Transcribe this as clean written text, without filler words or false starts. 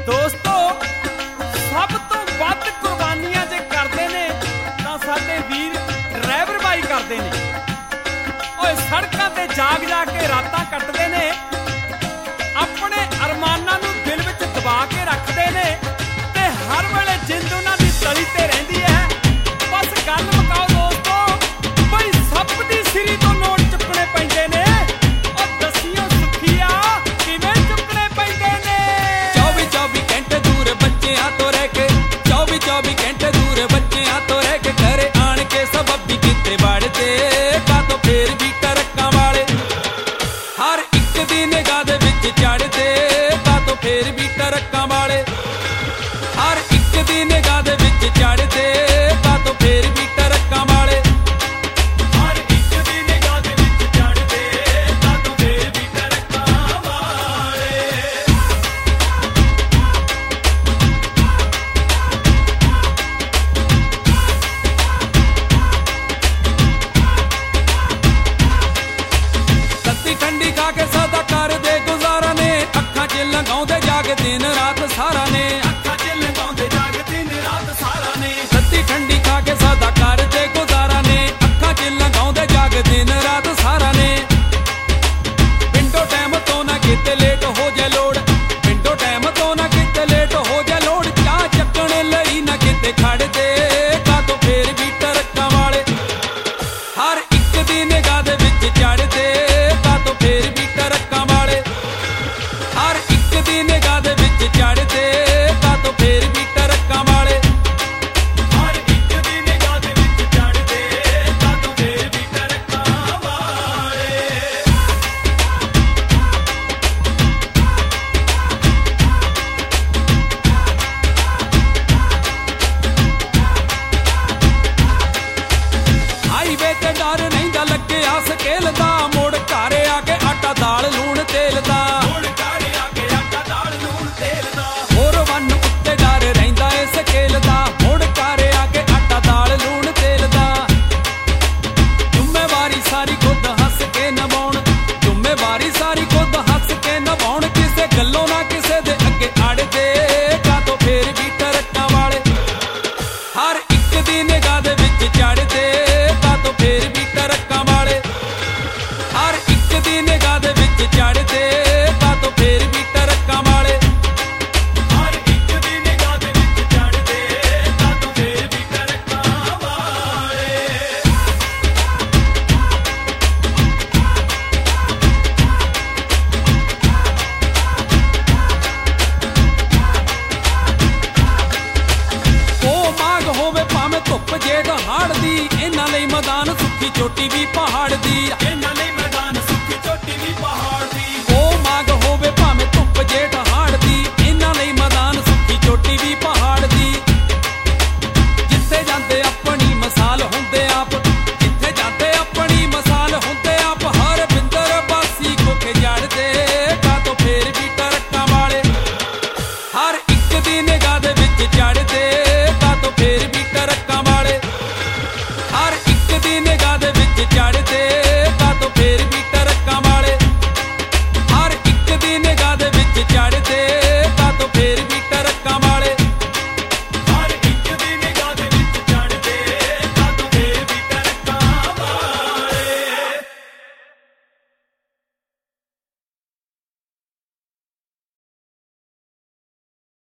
ਦੋਸਤੋ ਸਭ ਤੋਂ ਵੱਧ ਕੁਰਬਾਨੀਆਂ ਜੇ ਕਰਦੇ ਨੇ ਤਾਂ ਸਾਡੇ ਵੀਰ ਡਰਾਈਵਰ ਬਾਈ ਕਰਦੇ ਨੇ। ਓਏ ਸੜਕਾਂ ਤੇ ਜਾਗ ਜਾ ਕੇ ਰਾਤਾਂ ਕੱਟਦੇ ਨੇ, ਆਪਣੇ ਅਰਮਾਨਾਂ ਨੂੰ ਦਿਲ ਵਿੱਚ ਦਬਾ ਕੇ ਰੱਖਦੇ ਨੇ ਤੇ ਹਰ ਵੇਲੇ ਜਿੰਦ ਉਹਨਾਂ ਦੀ ਤਲੀ ਤੇ ਰਹਿੰਦੀ ਹੈ। ਬਸ ਗੱਲ ਮੁਕਾਓ ਦੋਸਤੋ, ਬਈ ਸੱਪ ਦੀ ਸਿਰੀ ਤੋਂ ਨੋਟ ਚੁੱਕਣੇ ਪੈਂਦੇ ਨੇ। ਉਹ ਦੱਸਿਓ ਸੁਖੀਆ ਕਿਵੇਂ ਚੁੱਕਣੇ ਪੈਂਦੇ ਨੇ। 24 ਘੰਟੇ ਦੂਰ ਬੱਚਿਆਂ ਤੋਂ ਰਹਿ ਕੇ, 24 ਘੰਟੇ ਦੂਰ ਬੱਚਿਆਂ ਤੋਂ ਰਹਿ ਕੇ ਘਰੇ ਆਣ ਕੇ ਸਬੱਬ ਵੀ ਕਿਤੇ ਵੜਦੇ ਕਾਤੋਂ ਫੇਰ ਵੀ ਟਰੱਕਾਂ ਵਾਲੇ ਹਰ ਇੱਕ ਦੀ ਨਿਗਾਹ ਦੇ ਵਿੱਚ ਚੜਦੇ ਕਾਤੋਂ ਫੇਰ ਵੀ ਟਰੱਕਾਂ ਵਾਲੇ ਹਰ ਇੱਕ ਦੀ ਨਿਗਾਹ ਦੇ ਵਿੱਚ ਚੜਦੇ ਕਾਤੋਂ ਫੇਰ ਵੀ ਟਰੱਕਾਂ ਵਾਲੇ ਹਰ ਇੱਕ ਦੀ ਨਿਗਾਹ ਦੇ ਵਿੱਚ ਚੜਦੇ ਕਾਤੋਂ ਫੇਰ ਵੀ ਟਰੱਕਾਂ ਵਾਲੇ। ਤੱਤੀ ਠੰਡੀ ਖਾ ਕੇ ਸਦਾ ਕਰਦੇ ਗੁਜ਼ਾਰਾ ਨੇ, ਅੱਖਾਂ 'ਚ ਲੰਘਾਉਂਦੇ ਜਾਗ ਦਿਨ ਰਾਤ ਸਾਰਾ ਨੇ, ਅੱਖਾਂ 'ਚ ਲਗਾਉਂਦੇ ਜਾਗ ਦਿਨ ਰਾਤ ਸਾਰਾ ਨੇ। ਤੱਤੀ ਠੰਡੀ ਖਾ ਕੇ ਸਦਾ ਕਰਦੇ ਗੁਜ਼ਾਰਾ ਨੇ, ਅੱਖਾਂ 'ਚ ਲੰਘਾਉਂਦੇ ਜਾਗ ਦਿਨ ਰਾਤ ਸਾਰਾ ਨੇ। ਵਿੰਡੋ ਟਾਈਮ ਤੋਂ ਨਾ ਕਿਤੇ ਲੇਟ ਹੋ ਜਾ ਲੋੜ, ਵਿੰਡੋ ਟਾਈਮ ਤੋਂ ਨਾ ਕਿਤੇ ਲੇਟ ਹੋ ਜਾ ਲੋੜ, ਚਾਹ ਚੱਕਣ ਲਈ ਨਾ ਕਿਤੇ ਖੜਦੇ ਕਾਤੋਂ ਫੇਰ ਵੀ ਟਰੱਕਾਂ ਵਾਲੇ ਹਰ ਇੱਕ ਦੀ ਨਿਗਾਹ ਦੇ ਵਿੱਚ ਚੜਦੇ ਕਾਤੋਂ ਫੇਰ ਵੀ ਟਰੱਕਾਂ ਵਾਲੇ ਹਰ ਇੱਕ ਦੀ ਨਿਗਾਹ ਦੇ ਵਿੱਚ ਚੜਦੇ ਕਾਤੋਂ ਫੇਰ ਵੀ ਟਰੱਕਾਂ ਵਾਲੇ ਹਰ ਇੱਕ ਦੀ ਨਿਗਾਹ ਦੇ ਵਿੱਚ ਚੜਦੇ ਕਾਤੋਂ ਫੇਰ ਵੀ ਟਰੱਕਾਂ ਵਾਲੇ। ਹਾਈਵੇ ਤੇ ਡਰ ਰਹਿੰਦਾ ਲੱਗਿਆ ਸਕੇਲ ਦਾ, ਮੋੜ ਘਰ ਆ ਕੇ ਆਟਾ ਦਾਲ ਲੂਣ ਤੇਲ ਦਾ, ਹੁਣ ਘਰ ਆ ਕੇ ਆਟਾ ਦਾਲ ਲੂਣ ਤੇਲ ਦਾ। ਹੋਰ ਵੰਨ ਉੱਤੇ ਡਰ ਰਹਿੰਦਾ ਏ ਸਕੇਲ ਦਾ, ਮੋੜ ਘਰ ਆ ਕੇ ਆਟਾ ਦਾਲ ਲੂਣ ਤੇਲ ਦਾ। ਜ਼ਿੰਮੇਵਾਰੀ ਸਾਰੀ ਖੁਦ ਹੱਸ ਕੇ ਨਿਭਾਉਣ, ਜ਼ਿੰਮੇਵਾਰੀ ਸਾਰੀ ਖੁਦ ਹੱਸ ਕੇ ਨਿਭਾਉਣ, ਕਿਸੇ ਗੱਲੋਂ ਨਾ ਕਿਸੇ ਦੇ ਅੱਗੇ ਅੜਦੇ ਕਾਤੋਂ ਫੇਰ ਵੀ ਟਰੱਕਾਂ ਵਾਲੇ ਹਰ ਇੱਕ ਦੀ ਨਿਗਾਹ ਦੇ ਵਿੱਚ ਚੜਦੇ ਕਾਤੋਂ ਫੇਰ ਵੀ ਟਰੱਕਾਂ ਵਾਲੇ ਹਰ ਇੱਕ ਦੀ ਨਿਗਾਹ ਦੇ ਵਿੱਚ ਚੜਦੇ ਕਾਤੋਂ ਫੇਰ ਵੀ ਟਰੱਕਾਂ ਵਾਲੇ ਹਰ ਇੱਕ ਦੀ ਨਿਗਾਹ ਦੇ ਵਿੱਚ ਚੜਦੇ ਕਾਤੋਂ ਫੇਰ ਵੀ ਟਰੱਕਾਂ ਵਾਲੇ। ਉਹ ਮਾਗ ਹੋਵੇ ਭਾਵੇਂ ਧੁੱਪ ਜੇਠ ਹਾੜ ਦੀ, ਇਹਨਾਂ ਲਈ ਮੈਦਾਨ ਸੁੱਕੀ ਚੋਟੀ ਵੀ ਪਹਾੜ ਦੀ। ਇਹਨਾਂ ਲਈ ਮੈਦਾਨ ਸੁੱਕੀ ਚੋਟੀ ਵੀ ਪਹਾੜ ਦੀ। ਉਹ ਮਾਗ ਹੋਵੇ ਭਾਵੇਂ ਧੁੱਪ ਜੇਠ ਹਾੜ ਦੀ, ਇਹਨਾਂ ਲਈ ਮੈਦਾਨ ਸੁੱਕੀ ਚੋਟੀ ਵੀ ਪਹਾੜ ਦੀ। ਜਿੱਥੇ ਜਾਂਦੇ ਆਪਣੀ ਮਿਸਾਲ ਹੁੰਦੇ ਆਪ, ਜਿੱਥੇ ਜਾਂਦੇ ਆਪਣੀ ਮਿਸਾਲ ਹੁੰਦੇ ਆਪ, ਹਰ ਬਿੰਦਰ ਬਾਸੀ ਕੋਕੇ ਜੜਦੇ ਕਾਤੋਂ ਫੇਰ ਵੀ ਟਰੱਕਾਂ ਵਾਲੇ ਹਰ ਇੱਕ ਦੀ ਨਿਗਾਹ ਦੇ ਵਿੱਚ ਚੜਦੇ ਕਾਤੋਂ ਫੇਰ ਵੀ ਟਰੱਕਾਂ ਵਾਲੇ ਹਰ ਇੱਕ ਦੀ ਨਿਗਾਹ ਦੇ ਵਿੱਚ ਚੜਦੇ ਕਾਤੋਂ ਫੇਰ ਵੀ ਟਰੱਕਾਂ ਵਾਲੇ ਹਰ ਇੱਕ ਦੀ ਨਿਗਾਹ ਦੇ ਵਿੱਚ ਚੜਦੇ